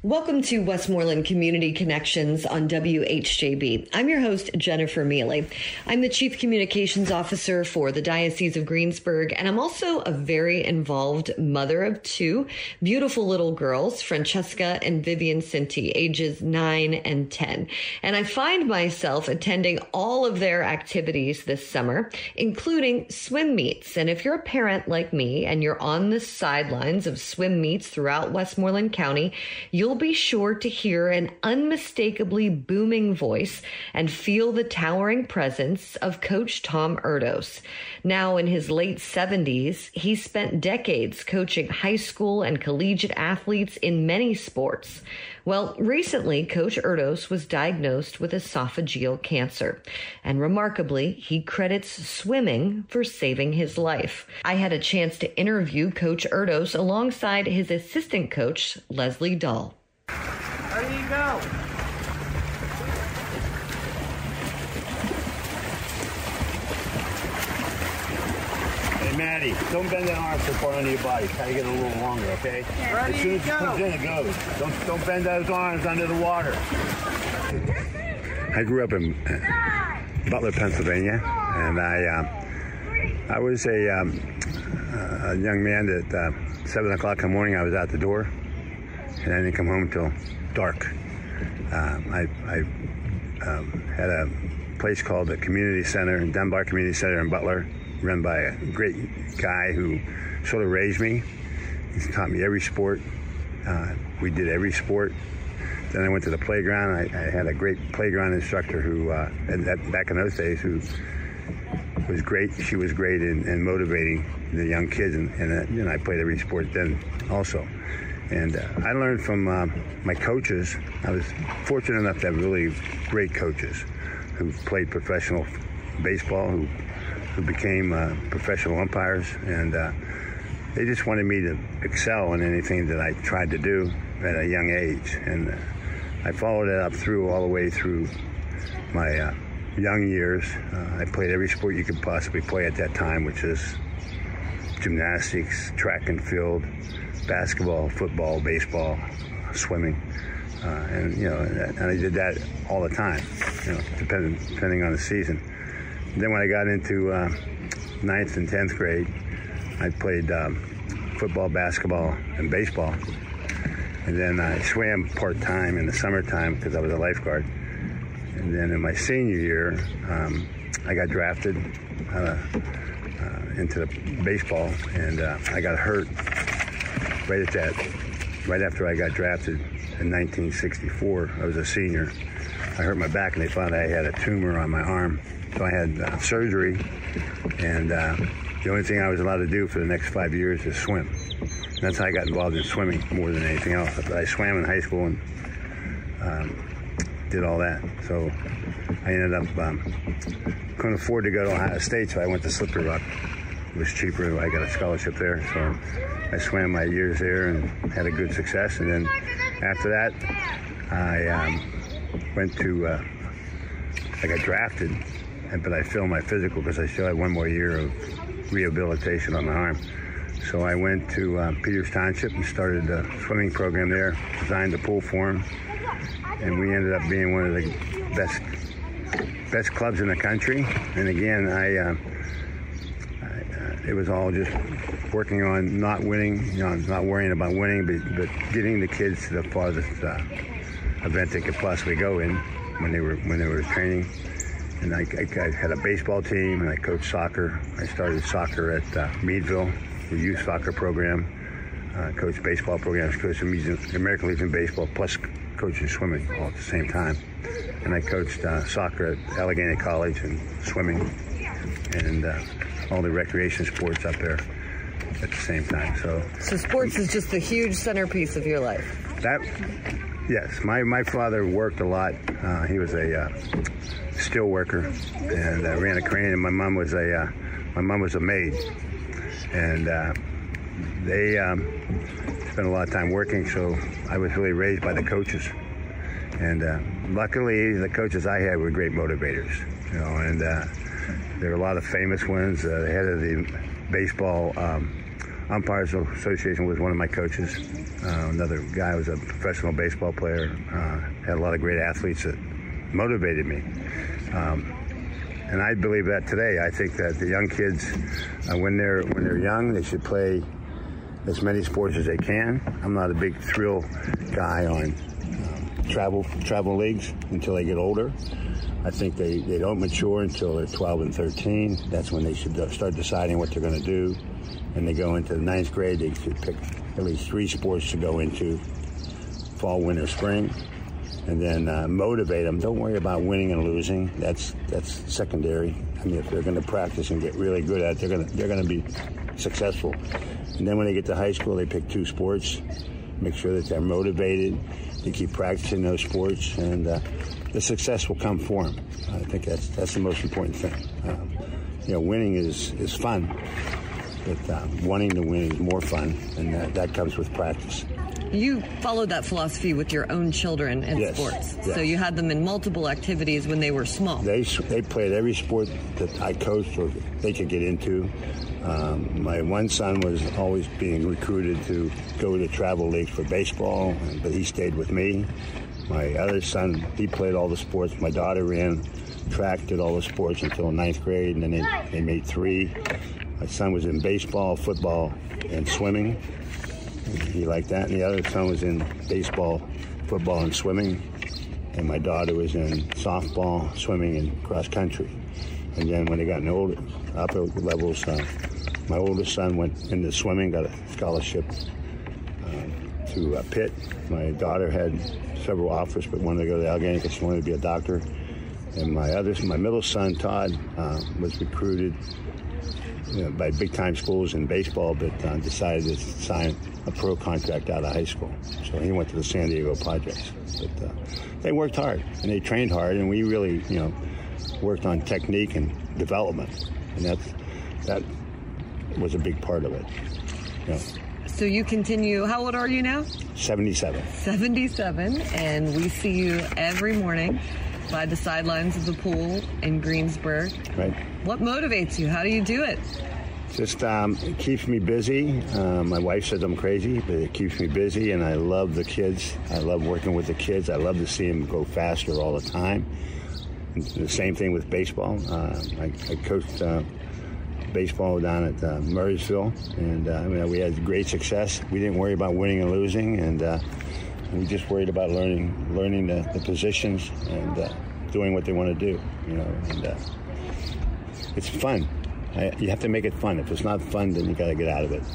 Welcome to Westmoreland Community Connections on WHJB. I'm your host, Jennifer Mealy. I'm the Chief Communications Officer for the Diocese of Greensburg, and I'm also a very involved mother of two beautiful little girls, Francesca and Vivian Cinti, ages 9 and 10. And I find myself attending all of their activities this summer, including swim meets. And if you're a parent like me and you're on the sidelines of swim meets throughout Westmoreland County, you'll be sure to hear an unmistakably booming voice and feel the towering presence of Coach Tom Erdos. Now in his late 70s, he spent decades coaching high school and collegiate athletes in many sports. Well, recently, Coach Erdos was diagnosed with esophageal cancer, and remarkably, he credits swimming for saving his life. I had a chance to interview Coach Erdos alongside his assistant coach, Leslie Dahl. How do you go? Hey, Maddie, don't bend that arm so far under your body. Try to get it a little longer, okay? Ready, as soon as it comes in, it goes. Don't bend those arms under the water. I grew up in Butler, Pennsylvania, and I was a young man that 7 o'clock in the morning I was out the door. And I didn't come home until dark. I had a place called the Community Center, Dunbar Community Center in Butler, run by a great guy who sort of raised me. He taught me every sport. We did every sport. Then I went to the playground. I had a great playground instructor who, back in those days, who was great. She was great in motivating the young kids, and I played every sport then also. And I learned from my coaches. I was fortunate enough to have really great coaches who played professional baseball, who became professional umpires. And they just wanted me to excel in anything that I tried to do at a young age. And I followed it up all the way through my young years. I played every sport you could possibly play at that time, which is gymnastics, track and field, basketball, football, baseball, swimming, and I did that all the time, depending on the season. Then when I got into 9th and 10th grade, I played football, basketball, and baseball, and then I swam part-time in the summertime because I was a lifeguard. And then in my senior year, I got drafted into the baseball, and I got hurt right after I got drafted in 1964. I was a senior. I hurt my back, and they found I had a tumor on my arm. So I had surgery, and the only thing I was allowed to do for the next 5 years is swim. And that's how I got involved in swimming more than anything else. But I swam in high school and did all that. So I ended up couldn't afford to go to Ohio State, so I went to Slippery Rock. It was cheaper. I got a scholarship there, so I swam my years there and had a good success. And then after that, I I got drafted, but I failed my physical because I still had one more year of rehabilitation on my arm. So I went to Peters Township and started a swimming program there, designed a pool for them, and we ended up being one of the best clubs in the country. And again, it was all just working on not winning, not worrying about winning, but getting the kids to the farthest event they could possibly go in when they were training. And I had a baseball team, and I coached soccer. I started soccer at Meadville, the youth soccer program. Coached baseball programs, coached the American Legion baseball, plus coaching swimming all at the same time. And I coached soccer at Allegheny College and swimming and all the recreation sports up there at the same time. So sports is just a huge centerpiece of your life. Yes. My father worked a lot. He was a steel worker and ran a crane. And my mom was a maid, and they spent a lot of time working. So I was really raised by the coaches, and luckily the coaches I had were great motivators. And there were a lot of famous ones. The head of the baseball Umpires Association was one of my coaches. Another guy was a professional baseball player. Had a lot of great athletes that motivated me. And I believe that today. I think that the young kids, when they're young, they should play as many sports as they can. I'm not a big thrill guy on travel leagues until they get older. I think they don't mature until they're 12 and 13. That's when they should start deciding what they're going to do. And they go into the 9th grade, they should pick at least 3 sports to go into: fall, winter, spring. And then motivate them. Don't worry about winning and losing. That's secondary. I mean, if they're going to practice and get really good at it, they're going to be successful. And then when they get to high school, they pick 2 sports. Make sure that they're motivated. They keep practicing those sports, and the success will come for them. I think that's the most important thing. Winning is fun, but wanting to win is more fun, and that comes with practice. You followed that philosophy with your own children in sports. Yes. So you had them in multiple activities when they were small. They played every sport that I coached or they could get into. My one son was always being recruited to go to travel leagues for baseball, but he stayed with me. My other son, he played all the sports. My daughter ran track, did all the sports until 9th grade, and then they made 3. My son was in baseball, football, and swimming. He liked that. And the other son was in baseball, football, and swimming. And my daughter was in softball, swimming, and cross country. And then when they got in upper levels, my oldest son went into swimming, got a scholarship to Pitt. My daughter had several offers, but wanted to go to Allegheny because she wanted to be a doctor. And my middle son, Todd, was recruited by big-time schools in baseball, but decided to sign a pro contract out of high school. So he went to the San Diego Padres. But they worked hard, and they trained hard, and we really, worked on technique and development. And that was a big part of it. So you continue, how old are you now? 77. 77, and we see you every morning by the sidelines of the pool in Greensburg. Right. What motivates you? How do you do it? Just it keeps me busy. My wife says I'm crazy, but it keeps me busy, and I love the kids. I love working with the kids. I love to see them go faster all the time. The same thing with baseball. I coached baseball down at Murraysville, and we had great success. We didn't worry about winning and losing, and we just worried about learning the positions and doing what they want to do. And it's fun. You have to make it fun. If it's not fun, then you got to get out of it.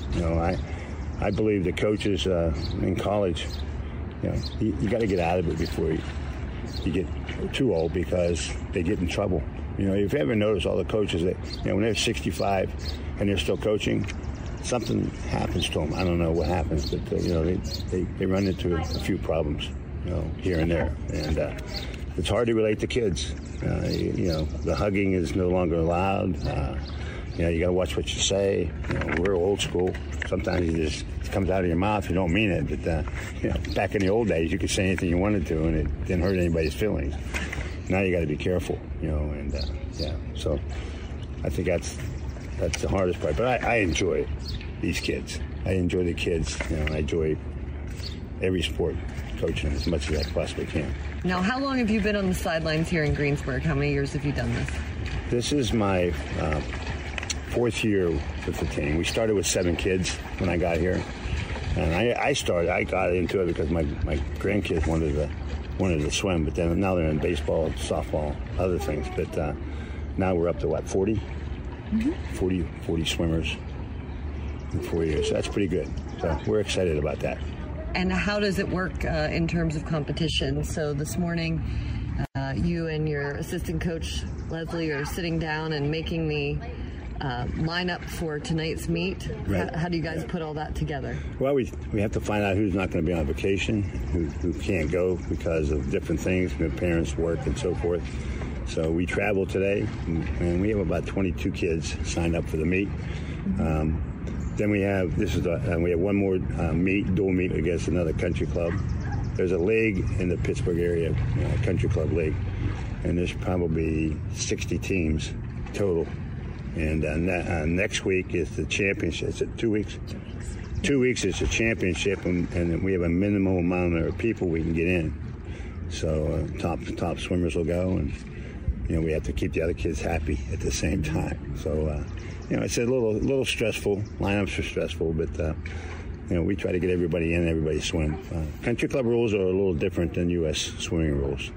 I believe the coaches in college, you got to get out of it before you get too old, because they get in trouble. If you ever notice all the coaches that, when they're 65 and they're still coaching, something happens to them. I don't know what happens, but they run into a few problems, here and there, and it's hard to relate to kids. The hugging is no longer allowed. You got to watch what you say. We're old school. Sometimes it comes out of your mouth. You don't mean it, but back in the old days, you could say anything you wanted to, and it didn't hurt anybody's feelings. Now you got to be careful, and So I think that's the hardest part. But I enjoy these kids. I enjoy the kids. I enjoy every sport, coaching as much as I possibly can. Now, how long have you been on the sidelines here in Greensburg? How many years have you done this? This is my 4th year with the team. We started with 7 kids when I got here, and I got into it because my grandkids wanted to swim, but then now they're in baseball, softball, other things. But now we're up to 40? Mm-hmm. 40 swimmers in 4 years. So that's pretty good. So we're excited about that. And how does it work in terms of competition? So this morning, you and your assistant coach, Leslie, are sitting down and making the lineup for tonight's meet. Right. How do you guys put all that together? Well, we have to find out who's not going to be on vacation, who can't go because of different things, their parents' work and so forth. So we travel today, and we have about 22 kids signed up for the meet. Then we have one more dual meet against another country club. There's a league in the Pittsburgh area, country club league, and there's probably 60 teams total. And next week is the championship. Is it 2 weeks? 2 weeks is the championship, and we have a minimum amount of people we can get in. So top swimmers will go, and we have to keep the other kids happy at the same time. So it's a little stressful. Lineups are stressful, but we try to get everybody in, everybody swim. Country club rules are a little different than U.S. swimming rules,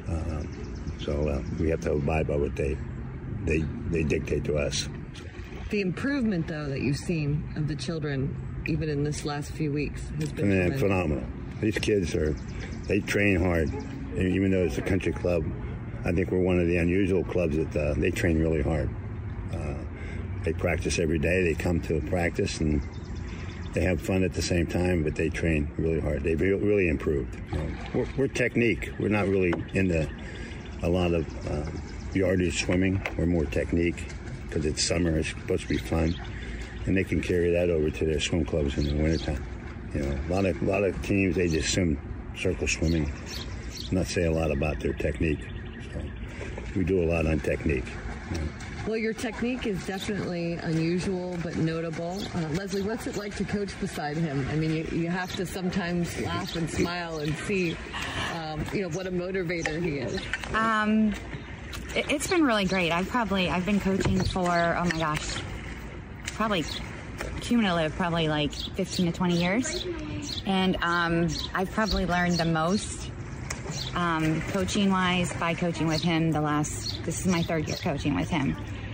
so we have to abide by what they dictate to us. The improvement, though, that you've seen of the children, even in this last few weeks, has been phenomenal. These kids they train hard. Even though it's a country club, I think we're one of the unusual clubs that they train really hard. They practice every day. They come to practice and they have fun at the same time, but they train really hard. They've really improved. We're technique. We're not really into a lot of yardage swimming. We're more technique because it's summer. It's supposed to be fun, and they can carry that over to their swim clubs in the wintertime. A lot of teams, they just swim circle swimming, not say a lot about their technique. So we do a lot on technique. Well, your technique is definitely unusual but notable. Leslie, what's it like to coach beside him? I mean, you have to sometimes laugh and smile and see, what a motivator he is. It's been really great. I've been coaching for, probably cumulative, like 15 to 20 years. And I've probably learned the most coaching-wise by coaching with him this is my third year coaching with him.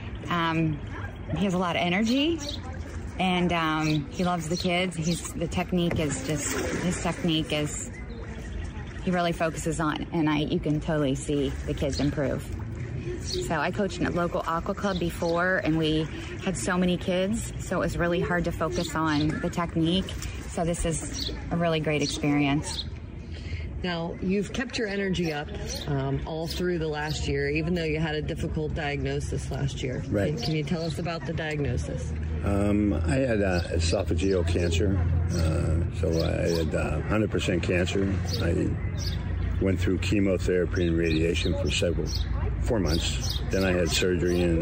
He has a lot of energy, and he loves the kids. His technique is he really focuses on, and you can totally see the kids improve. So I coached in a local aqua club before, and we had so many kids, so it was really hard to focus on the technique. So this is a really great experience. Now, you've kept your energy up all through the last year, even though you had a difficult diagnosis last year. Right. Can you tell us about the diagnosis? I had esophageal cancer, so I had 100% cancer. I went through chemotherapy and radiation for 4 months. Then I had surgery, and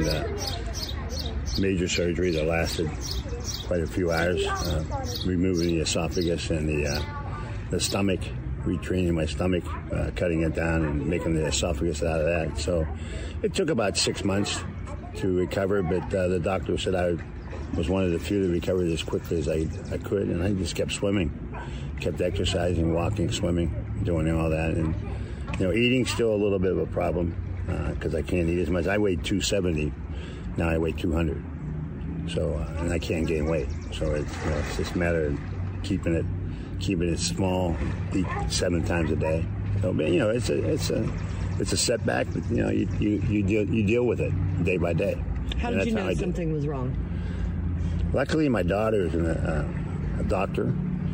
major surgery that lasted quite a few hours, removing the esophagus and the stomach, retraining my stomach, cutting it down and making the esophagus out of that. So it took about 6 months to recover, but the doctor said I was one of the few that recovered as quickly as I could, and I just kept swimming, kept exercising, walking, swimming, doing all that. And eating's still a little bit of a problem because I can't eat as much. I weighed 270, now I weigh 200. So and I can't gain weight. So it's just a matter of keeping it small, eat 7 times a day. So it's a setback, but you deal with it day by day. How did you know something was wrong? Luckily, my daughter is a doctor,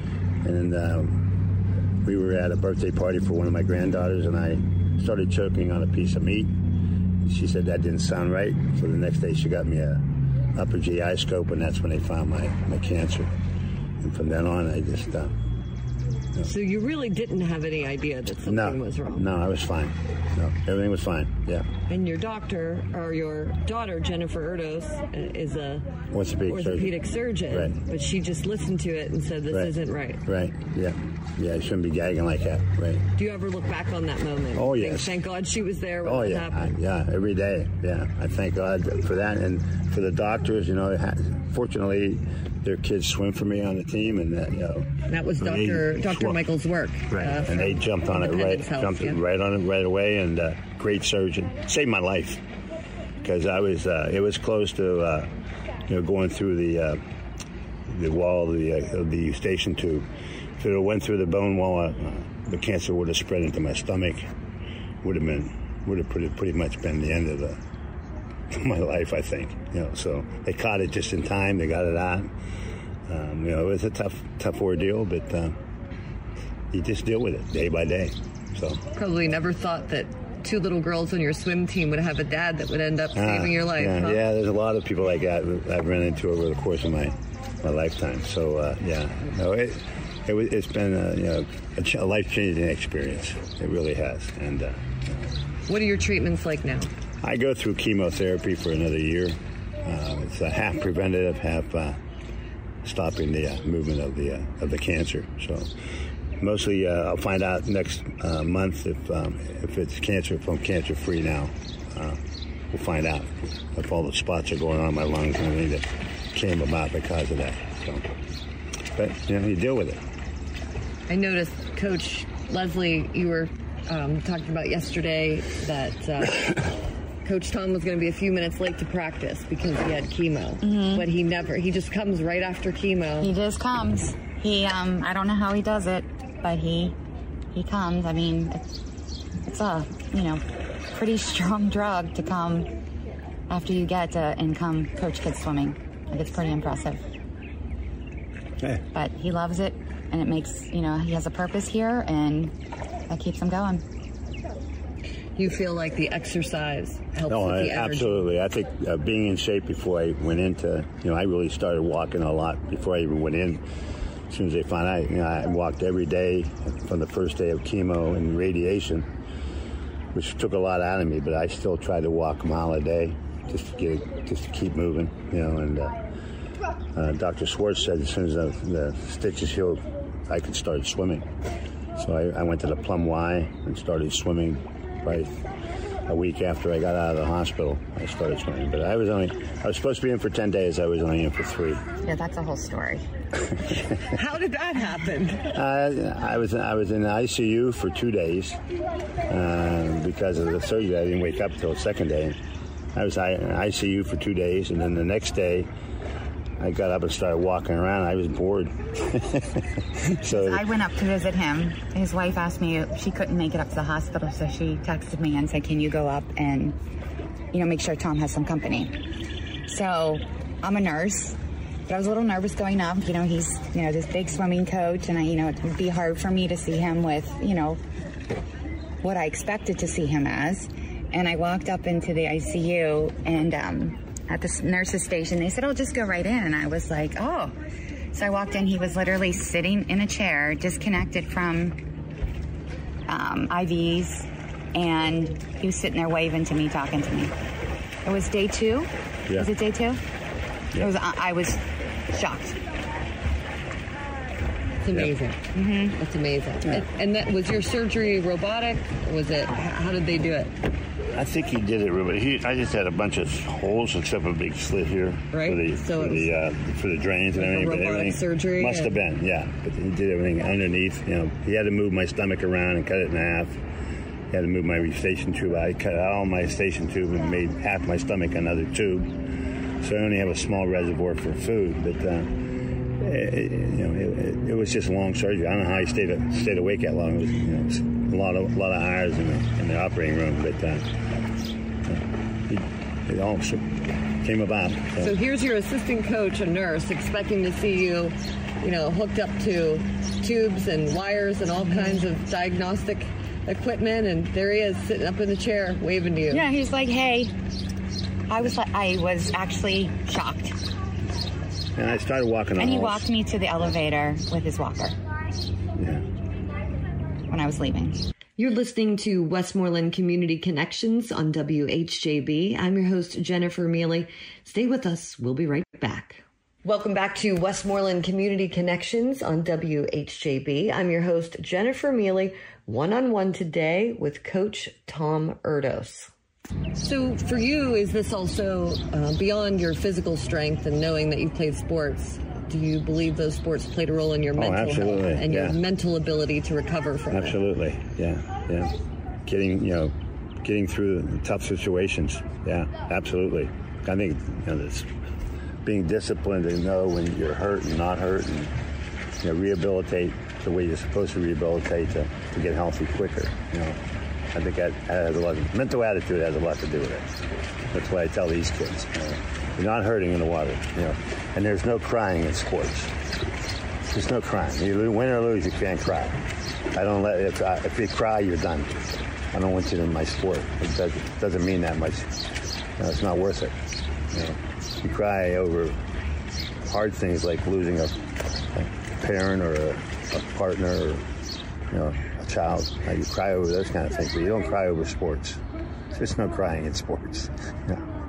and we were at a birthday party for one of my granddaughters, and I started choking on a piece of meat. She said that didn't sound right, so the next day she got me a upper GI scope, and that's when they found my cancer. And from then on, I just... So you really didn't have any idea that something was wrong? No, I was fine. No, everything was fine, yeah. And your doctor, or your daughter, Jennifer Erdos, is a orthopedic surgeon. Right. But she just listened to it and said, this isn't right. Right, yeah. Yeah, I shouldn't be gagging like that, right. Do you ever look back on that moment? Oh, yes. Thank God she was there when it happened. Yeah, every day, yeah. I thank God for that. And for the doctors, fortunately, their kids swim for me on the team, and that was Dr. Michael's work. Right, and they jumped on it right away, and great surgeon. Saved my life, because it was close to going through the wall of the station tube. If it went through the bone wall, the cancer would have spread into my stomach. Would have pretty much been the end of my life, I think. So they caught it just in time. They got it out. It was a tough ordeal, but you just deal with it day by day. So probably never thought that 2 little girls on your swim team would have a dad that would end up saving your life. Yeah, yeah, there's a lot of people like that I've run into over the course of my lifetime. So it's been a life-changing experience. It really has. And what are your treatments like now? I go through chemotherapy for another year. It's half preventative, half stopping the movement of the cancer. So mostly I'll find out next month if it's cancer, if I'm cancer free now. We'll find out if all the spots are going on in my lungs and everything that came about because of that. So, but you deal with it. I noticed, Coach Leslie, you were talking about yesterday that Coach Tom was going to be a few minutes late to practice because he had chemo. Mm-hmm. But he just comes right after chemo. He just comes. I don't know how he does it, but he comes. I mean, it's a, pretty strong drug to come after you get to and come coach kids swimming. Like, it's pretty impressive. Yeah. But he loves it, and it makes, he has a purpose here, and that keeps him going. You feel like the exercise helps with the energy? Absolutely. I think being in shape before I went into, I really started walking a lot before I even went in. As soon as they found out, I walked every day from the first day of chemo and radiation, which took a lot out of me, but I still tried to walk a mile a day just to keep moving, and Dr. Schwartz said as soon as the stitches healed, I could start swimming. So I went to the Plum Y and started swimming right a week after I got out of the hospital. I started swimming, but I was supposed to be in for 10 days. I was only in for 3. Yeah, that's a whole story. How did that happen? I was in the ICU for 2 days because of the surgery. I didn't wake up until the second day. I was in ICU for 2 days, and then the next day I got up and started walking around. I was bored. So I went up to visit him. His wife asked me if she couldn't make it up to the hospital, so she texted me and said, "Can you go up and, make sure Tom has some company?" So I'm a nurse, but I was a little nervous going up. He's, this big swimming coach, and it would be hard for me to see him with, what I expected to see him as. And I walked up into the ICU, and at the nurse's station, they said, "Oh, just go right in." And I was like, "Oh." So I walked in. He was literally sitting in a chair, disconnected from IVs, and he was sitting there waving to me, talking to me. It was day 2. Yeah. Was it day 2? Yeah. I was shocked. It's amazing. Yep. Mm-hmm. That's amazing. Yeah. And that was your surgery robotic? Was it? How did they do it? I think he did it really. I just had a bunch of holes except a big slit here, right? for the drains and everything. Robotic everything surgery must have been, yeah. But he did everything underneath. He had to move my stomach around and cut it in half. He had to move my station tube. I cut out all my station tube and made half my stomach another tube. So I only have a small reservoir for food. But it was just a long surgery. I don't know how he stayed awake that long. It was a lot of hours in the operating room, but it all came about. So here's your assistant coach, a nurse, expecting to see you, hooked up to tubes and wires and all kinds of diagnostic equipment, and there he is sitting up in the chair waving to you. Yeah, he's like, "Hey." I was actually shocked. And I started walking. And he walked me to the elevator with his walker. Yeah. When I was leaving. You're listening to Westmoreland Community Connections on WHJB. I'm your host, Jennifer Mealy. Stay with us. We'll be right back. Welcome back to Westmoreland Community Connections on WHJB. I'm your host, Jennifer Mealy, one-on-one today with Coach Tom Erdos. So for you, is this also beyond your physical strength and knowing that you've played sports? Do you believe those sports played a role in your mental health and your mental ability to recover from it? Absolutely, yeah. Getting through the tough situations, yeah, absolutely. I think this being disciplined to know when you're hurt and not hurt, and rehabilitate the way you're supposed to rehabilitate to get healthy quicker. I think that has a lot. Mental attitude has a lot to do with it. That's why I tell these kids, you're not hurting in the water, and there's no crying in sports. There's no crying. You win or lose, you can't cry. I don't let if you cry, you're done. I don't want you in my sport. It doesn't mean that much. It's not worth it. You cry over hard things like losing a parent or a partner or a child. You cry over those kind of things, but you don't cry over sports. There's no crying in sports.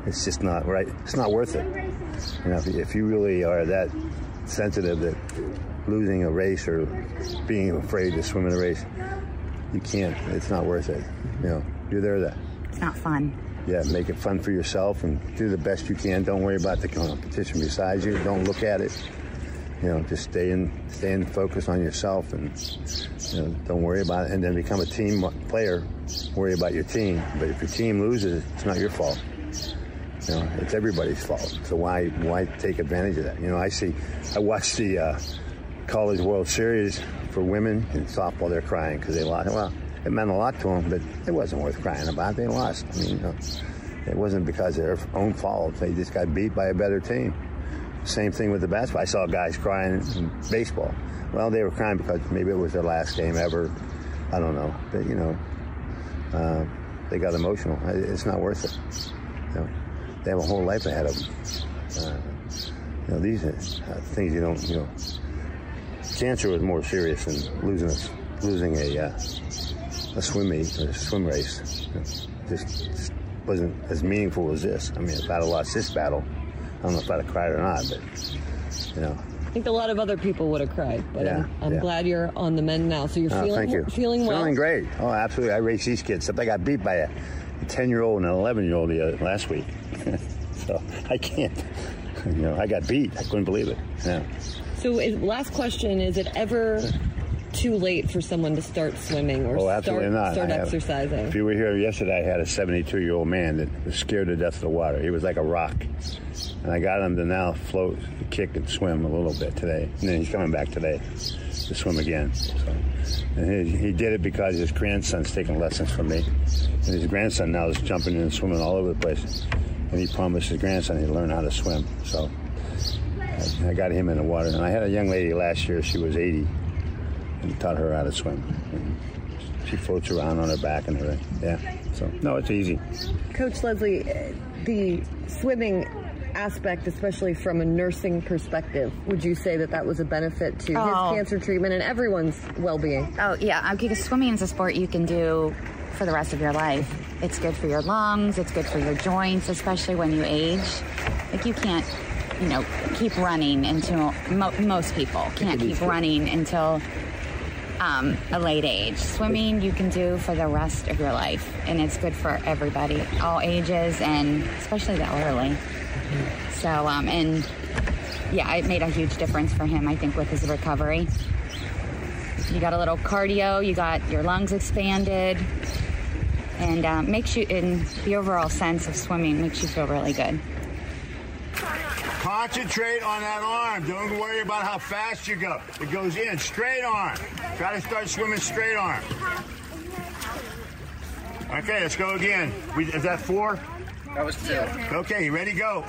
It's just not right. It's not worth it. You know, if you really are that sensitive that losing a race or being afraid to swim in a race, you can't. It's not worth it. You know, you're there to. It's not fun. Yeah, make it fun for yourself and do the best you can. Don't worry about the competition beside you. Don't look at it. You know, just stay in focus on yourself, and you know, don't worry about it. And then become a team player. Worry about your team. But if your team loses, it's not your fault. You know, it's everybody's fault. So why take advantage of that? You know, I watched the College World Series for women in softball. They're crying because they lost. Well, it meant a lot to them, but it wasn't worth crying about. They lost. I mean, you know, it wasn't because of their own fault. They just got beat by a better team. Same thing with the basketball. I saw guys crying in baseball. Well, they were crying because maybe it was their last game ever. I don't know. But, you know, they got emotional. It's not worth it. You know, they have a whole life ahead of them. You know, these are things you don't, you know. Cancer was more serious than losing a swim meet or a swim race. You know, just wasn't as meaningful as this. I mean, if I'd have lost this battle, I don't know if I'd have cried or not, but, you know. I think a lot of other people would have cried, but yeah, I'm glad you're on the men now. So you're thank you. Feeling well? Feeling great. Oh, absolutely. I race these kids. Except I got beat by a 10-year-old and an 11-year-old last week. So I can't. You know, I got beat. I couldn't believe it. Yeah. So last question, is it ever too late for someone to start swimming or start exercising? If you were here yesterday, I had a 72-year-old man that was scared to death of the water. He was like a rock. And I got him to now float, kick, and swim a little bit today. And then he's coming back today to swim again. So, and he did it because his grandson's taking lessons from me. And his grandson now is jumping in and swimming all over the place. And he promised his grandson he'd learn how to swim. So I got him in the water. And I had a young lady last year, she was 80, and taught her how to swim. And she floats around on her back and everything. Yeah. So, no, it's easy. Coach Leslie, the swimming aspect, especially from a nursing perspective, would you say that was a benefit to his cancer treatment and everyone's well-being? Oh, yeah, because swimming is a sport you can do for the rest of your life. It's good for your lungs, it's good for your joints, especially when you age. Like, you can't, you know, keep running until, most people can't keep running until a late age. Swimming you can do for the rest of your life, and it's good for everybody, all ages, and especially the elderly. So, and yeah, it made a huge difference for him, I think, with his recovery. You got a little cardio, you got your lungs expanded, and makes you, in the overall sense of swimming, makes you feel really good. Concentrate on that arm. Don't worry about how fast you go. It goes in. Straight arm. Try to start swimming straight arm. Okay, let's go again. Is that 4? That was 2. Okay, you ready? Go.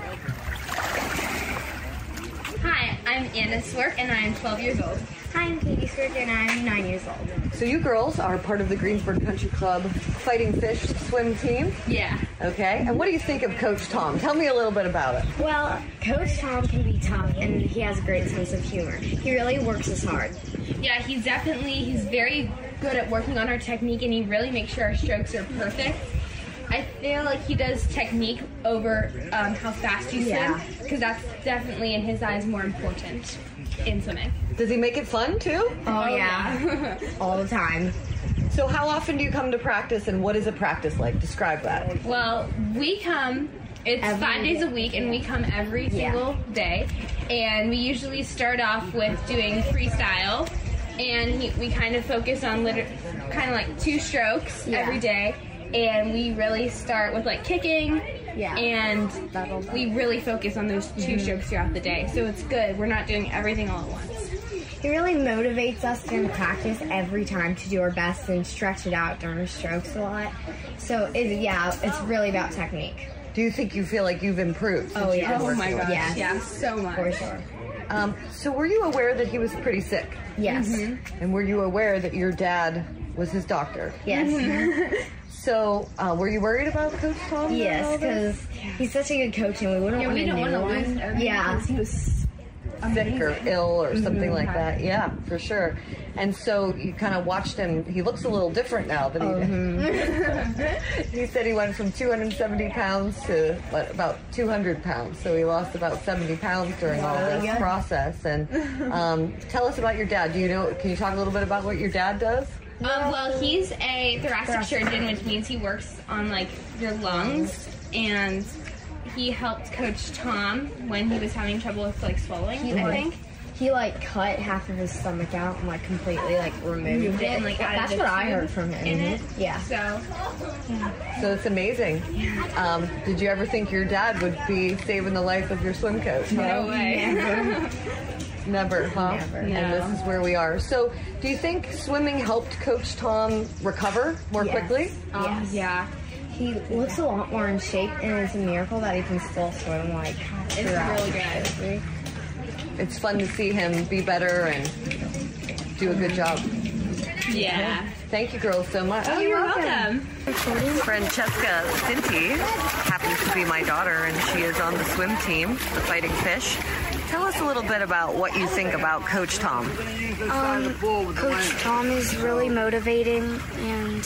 Hi, I'm Anna Swerk, and I'm 12 years old. Hi, I'm Katie Swerk, and I'm 9 years old. So you girls are part of the Greensburg Country Club Fighting Fish swim team? Yeah. Okay, and what do you think of Coach Tom? Tell me a little bit about it. Well, Coach Tom can be tough, and he has a great sense of humor. He really works as hard. Yeah, he's very good at working on our technique, and he really makes sure our strokes are perfect. I feel like he does technique over how fast you swim, because that's definitely, in his eyes, more important in swimming. Does he make it fun, too? Oh yeah. All the time. So how often do you come to practice, and what is a practice like? Describe that. Well, we come, it's 5 days a week, and we come every single day. And we usually start off with doing freestyle, and we kind of focus on kind of like 2 strokes every day. And we really start with like kicking, and we really focus on those 2 strokes throughout the day. So it's good. We're not doing everything all at once. He really motivates us during practice every time to do our best and stretch it out during our strokes a lot. So it's really about technique. Do you think you feel like you've improved? Oh yeah. Oh my gosh. Yes. Yeah, so much. For sure. So were you aware that he was pretty sick? Yes. Mm-hmm. And were you aware that your dad was his doctor? Yes. Mm-hmm. So, were you worried about Coach Tom? Yes, because he's such a good coach, and we wouldn't want to lose him. Because he was sick or ill or something like that. Yeah, for sure. And so you kind of watched him. He looks a little different now than he did. He said he went from 270 pounds to about 200 pounds. So he lost about 70 pounds during all this process. And tell us about your dad. Can you talk a little bit about what your dad does? Well, he's a thoracic surgeon, which means he works on like your lungs, and he helped Coach Tom when he was having trouble with like swallowing, I think. He like cut half of his stomach out and like completely like removed it. And, like, that's what I heard from him. In it. Yeah. So it's amazing. Did you ever think your dad would be saving the life of your swim coach? No way. Never, huh? Never. And this is where we are. So do you think swimming helped Coach Tom recover more quickly? Yes. Yeah. He looks a lot more in shape, and it's a miracle that he can still swim like It's really good. It's fun to see him be better and do a good job. Yeah. Thank you, girls, so much. Oh, you're welcome. Francesca Cinti happens to be my daughter, and she is on the swim team, the Fighting Fish. Tell us a little bit about what you think about Coach Tom. Coach Tom is really motivating, and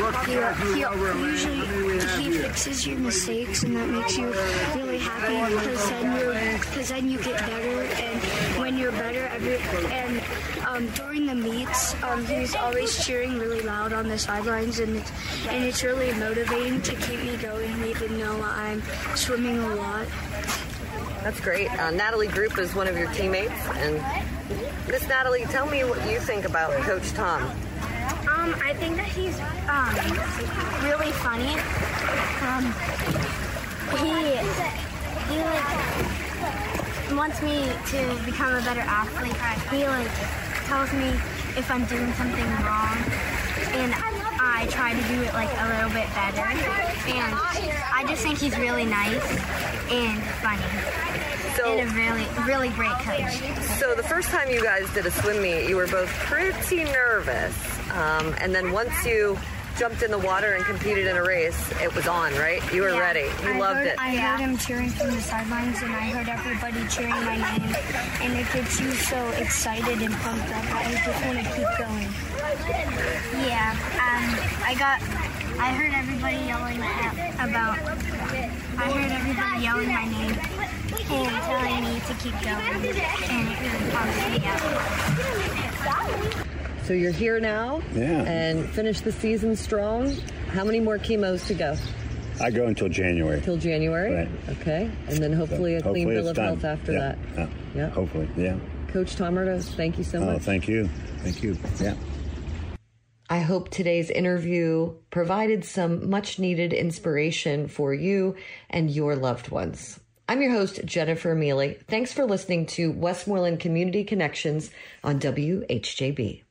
he fixes your mistakes, and that makes you really happy because then you get better, and when you're better, during the meets, he's always cheering really loud on the sidelines, and it's really motivating to keep me going, even though I'm swimming a lot. That's great. Natalie Group is one of your teammates. And Miss Natalie, tell me what you think about Coach Tom. I think that he's really funny. He wants me to become a better athlete. He tells me if I'm doing something wrong, and I try to do it a little bit better. And I just think he's really nice and funny. And a really, really great coach. So the first time you guys did a swim meet, you were both pretty nervous. And then once you jumped in the water and competed in a race, it was on, right? You were ready. You loved it. I heard him cheering from the sidelines, and I heard everybody cheering my name. And it gets you so excited and pumped up that you just want to keep going. Yeah. I heard everybody yelling my name and telling me to keep going, and it really pumps me up. So you're here now, and finish the season strong. How many more chemos to go? I go until January. Till January? Right. Okay. And then hopefully a clean bill of health after that. Yeah. Hopefully, yeah. Coach Tom Erdos, thank you so much. Oh, thank you. Thank you. Yeah. I hope today's interview provided some much needed inspiration for you and your loved ones. I'm your host, Jennifer Mealy. Thanks for listening to Westmoreland Community Connections on WHJB.